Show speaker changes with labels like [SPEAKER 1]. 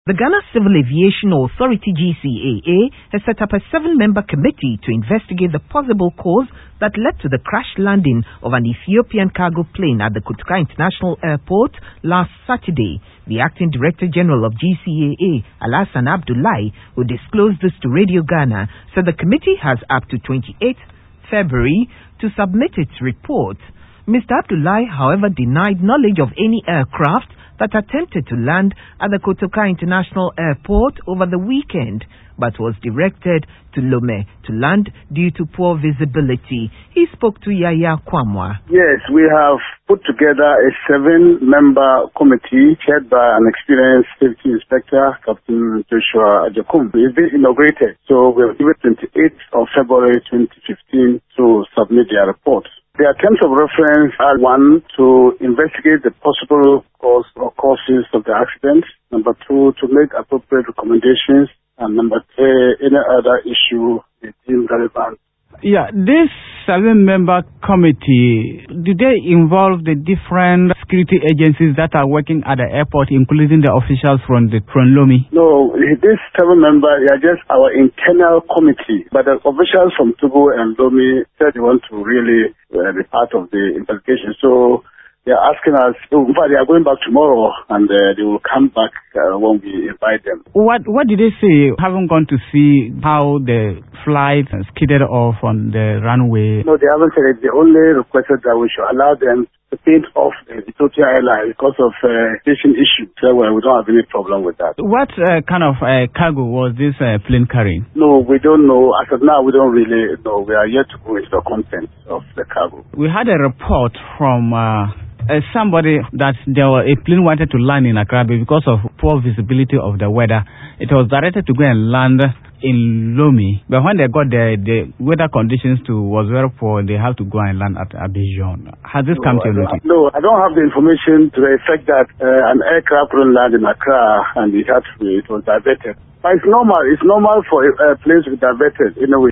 [SPEAKER 1] The Ghana Civil Aviation Authority GCAA has set up a 7-member committee to investigate the possible cause that led to the crash landing of an Ethiopian cargo plane at the Kotoka International Airport last Saturday. The Acting Director General of GCAA, Alhassan Abdullahi, who disclosed this to Radio Ghana, said the committee has up to 28th February to submit its report. Mr. Abdullahi, however, denied knowledge of any aircraft that attempted to land at the Kotoka International Airport over the weekend, but was directed to Lome to land due to poor visibility. He spoke to Yaya Kwamwa.
[SPEAKER 2] Yes, we have put together a 7-member committee chaired by an experienced safety inspector, Captain Joshua Ajakum. It's been inaugurated, so we have given 28th of February 2015 to submit their report. Their terms of reference are: 1, to investigate the possible cause or causes of the accident; 2, to make appropriate recommendations; and 3, any other issue they deem relevant.
[SPEAKER 3] Yeah, this 7-member committee, do they involve the different security agencies that are working at the airport, including the officials from Lome?
[SPEAKER 2] No, this 7-member, they are just our internal committee. But the officials from Togo and Lome said they want to really be part of the investigation. So they are asking us, in fact, they are going back tomorrow, and they will come back when we invite them.
[SPEAKER 3] What did they say? Haven't gone to see how the flight skidded off on the runway?
[SPEAKER 2] No, they haven't said it. They only requested that we should allow them to paint off the Ethiopia Airlines because of station issues. So we don't have any problem with that.
[SPEAKER 3] What kind of cargo was this plane carrying?
[SPEAKER 2] No, we don't know. As of now, we don't really know. We are yet to go into the content of the cargo.
[SPEAKER 3] We had a report from somebody that a plane wanted to land in Accra because of poor visibility of the weather. It was directed to go and land in Lome, but when they got there, the weather conditions was very poor. They have to go and land at Abidjan. Has this come to your notice?
[SPEAKER 2] No, I don't have the information to the effect that an aircraft couldn't land in Accra and it was diverted. But it's normal. It's normal for a place to be diverted in a way.